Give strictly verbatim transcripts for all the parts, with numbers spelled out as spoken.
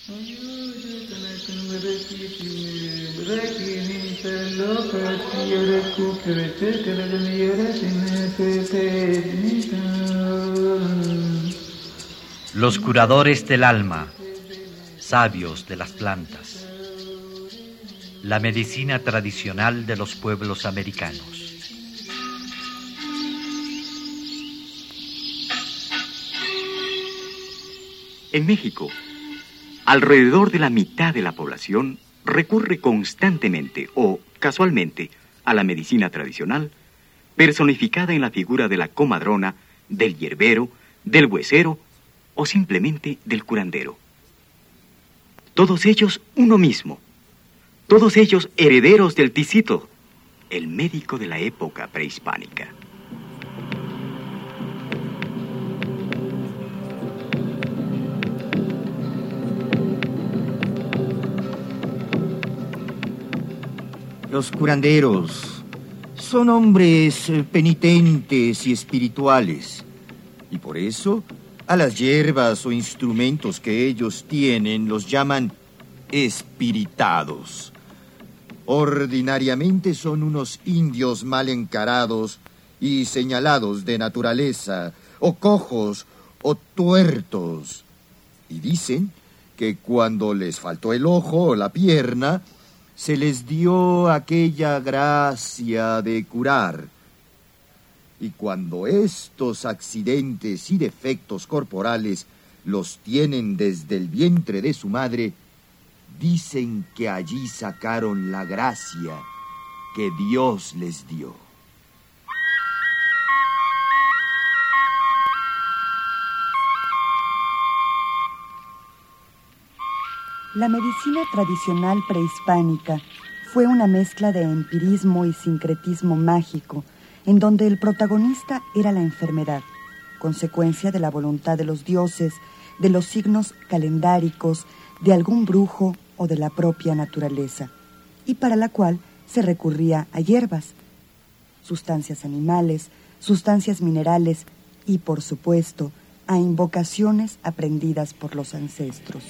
Los curadores del alma, sabios de las plantas. La medicina tradicional de los pueblos americanos. En México, alrededor de la mitad de la población recurre constantemente o casualmente a la medicina tradicional, personificada en la figura de la comadrona, del hierbero, del huesero o simplemente del curandero. Todos ellos uno mismo, todos ellos herederos del Ticito, el médico de la época prehispánica. Los curanderos son hombres penitentes y espirituales, y por eso a las hierbas o instrumentos que ellos tienen los llaman espiritados. Ordinariamente son unos indios mal encarados y señalados de naturaleza, o cojos o tuertos, y dicen que cuando les faltó el ojo o la pierna, se les dio aquella gracia de curar. Y cuando estos accidentes y defectos corporales los tienen desde el vientre de su madre, dicen que allí sacaron la gracia que Dios les dio. La medicina tradicional prehispánica fue una mezcla de empirismo y sincretismo mágico, en donde el protagonista era la enfermedad, consecuencia de la voluntad de los dioses, de los signos calendáricos, de algún brujo o de la propia naturaleza, y para la cual se recurría a hierbas, sustancias animales, sustancias minerales y, por supuesto, a invocaciones aprendidas por los ancestros.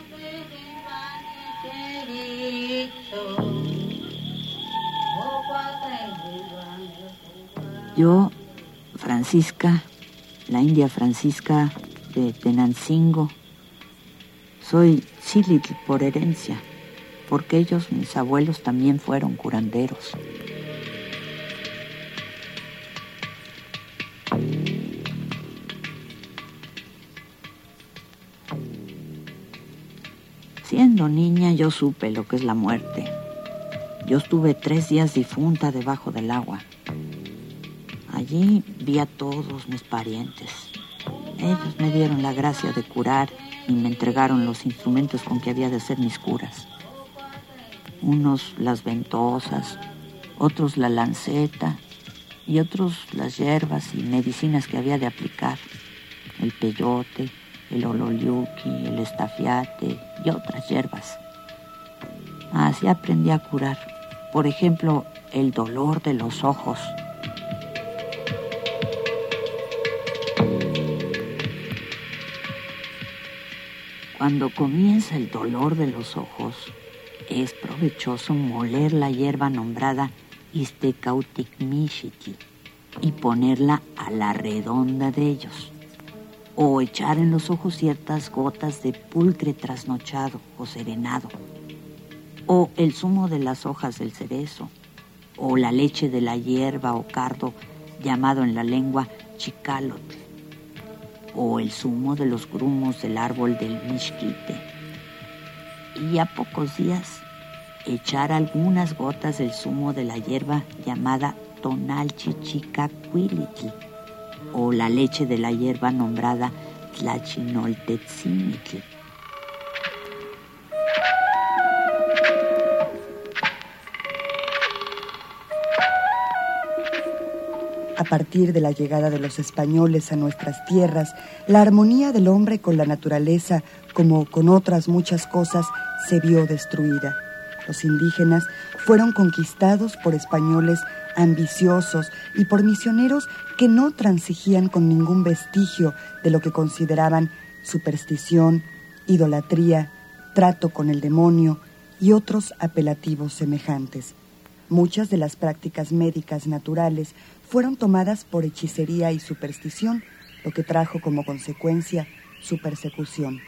Yo, Francisca, la india Francisca de Tenancingo, soy Xilitl por herencia, porque ellos, mis abuelos, también fueron curanderos. Siendo niña, yo supe lo que es la muerte. Yo estuve tres días difunta debajo del agua. Allí vi a todos mis parientes. Ellos me dieron la gracia de curar y me entregaron los instrumentos con que había de hacer mis curas. Unos las ventosas, otros la lanceta y otros las hierbas y medicinas que había de aplicar. El peyote, el ololiuqui, el estafiate y otras hierbas. Así aprendí a curar. Por ejemplo, el dolor de los ojos. Cuando comienza el dolor de los ojos, es provechoso moler la hierba nombrada Istecauticmixitl y ponerla a la redonda de ellos, o echar en los ojos ciertas gotas de pulcre trasnochado o serenado, o el zumo de las hojas del cerezo, o la leche de la hierba o cardo llamado en la lengua chicalotl, o el zumo de los grumos del árbol del mixquite. Y a pocos días echar algunas gotas del zumo de la hierba llamada tonalchichicacuilitl, o la leche de la hierba nombrada tlachinoltetzimitl. A partir de la llegada de los españoles a nuestras tierras, la armonía del hombre con la naturaleza, como con otras muchas cosas, se vio destruida. Los indígenas fueron conquistados por españoles ambiciosos y por misioneros que no transigían con ningún vestigio de lo que consideraban superstición, idolatría trato con el demonio y otros apelativos semejantes. Muchas de las prácticas médicas naturales fueron tomadas por hechicería y superstición, lo que trajo como consecuencia su persecución.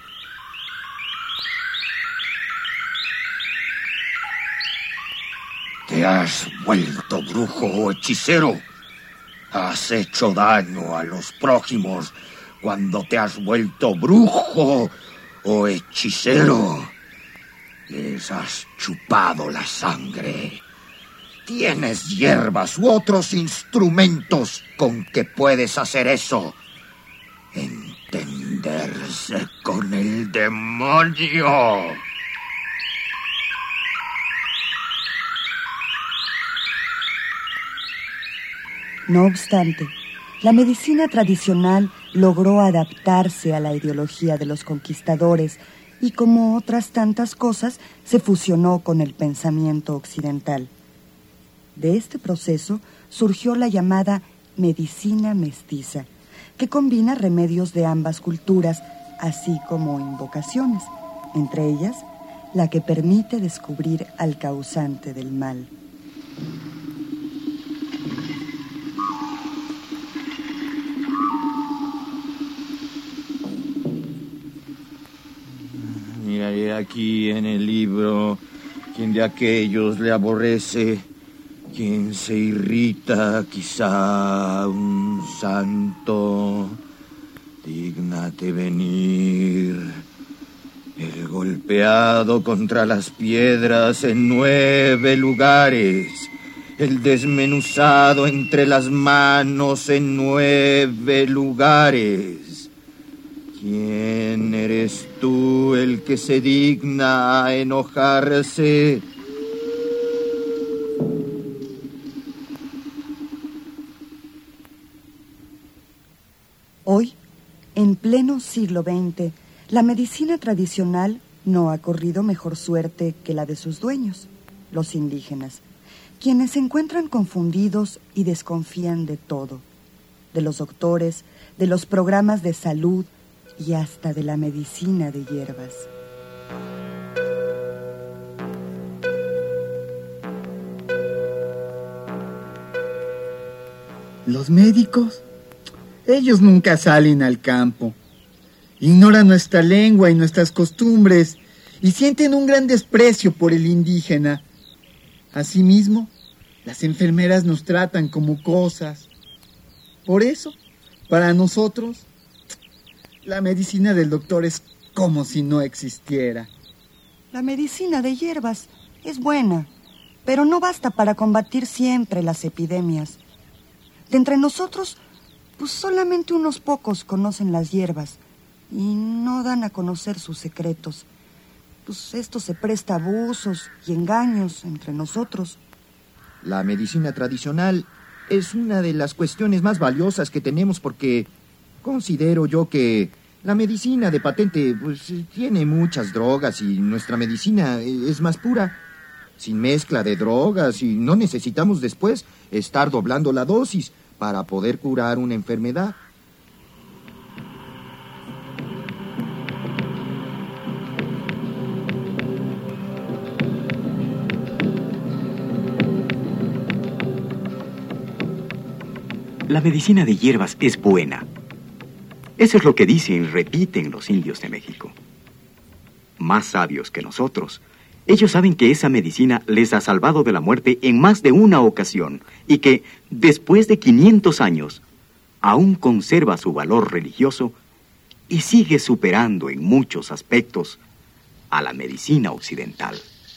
¿Te has vuelto brujo o hechicero? ¿Has hecho daño a los prójimos cuando te has vuelto brujo o hechicero? Les has chupado la sangre. ¿Tienes hierbas u otros instrumentos con que puedes hacer eso? Entenderse con el demonio. No obstante, la medicina tradicional logró adaptarse a la ideología de los conquistadores y, como otras tantas cosas, se fusionó con el pensamiento occidental. De este proceso surgió la llamada medicina mestiza, que combina remedios de ambas culturas, así como invocaciones, entre ellas la que permite descubrir al causante del mal. Miraré aquí en el libro quién de aquellos le aborrece, quién se irrita, quizá un santo. Dígnate venir. El golpeado contra las piedras en nueve lugares. El desmenuzado entre las manos en nueve lugares. ¿Quién eres tú el que se digna a enojarse? Hoy, en pleno siglo veinte, la medicina tradicional no ha corrido mejor suerte que la de sus dueños, los indígenas, quienes se encuentran confundidos y desconfían de todo, de los doctores, de los programas de salud y hasta de la medicina de hierbas. Los médicos, ellos nunca salen al campo. Ignoran nuestra lengua y nuestras costumbres y sienten un gran desprecio por el indígena. Asimismo, las enfermeras nos tratan como cosas. Por eso, para nosotros, la medicina del doctor es como si no existiera. La medicina de hierbas es buena, pero no basta para combatir siempre las epidemias. De entre nosotros, pues solamente unos pocos conocen las hierbas y no dan a conocer sus secretos. Pues esto se presta a abusos y engaños entre nosotros. La medicina tradicional es una de las cuestiones más valiosas que tenemos porque considero yo que la medicina de patente pues, tiene muchas drogas y nuestra medicina es más pura, sin mezcla de drogas, y no necesitamos después estar doblando la dosis para poder curar una enfermedad. La medicina de hierbas es buena. Eso es lo que dicen y repiten los indios de México. Más sabios que nosotros, ellos saben que esa medicina les ha salvado de la muerte en más de una ocasión y que, después de quinientos años, aún conserva su valor religioso y sigue superando en muchos aspectos a la medicina occidental.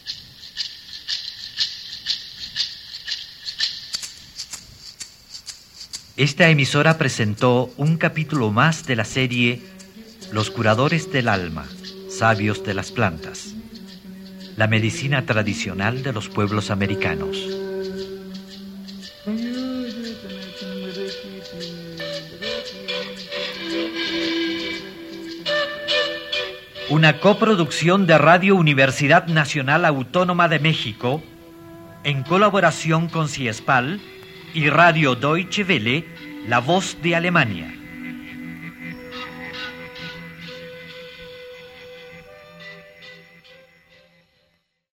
Esta emisora presentó un capítulo más de la serie Los curadores del alma, sabios de las plantas, la medicina tradicional de los pueblos americanos. Una coproducción de Radio Universidad Nacional Autónoma de México, en colaboración con CIESPAL y Radio Deutsche Welle, La Voz de Alemania.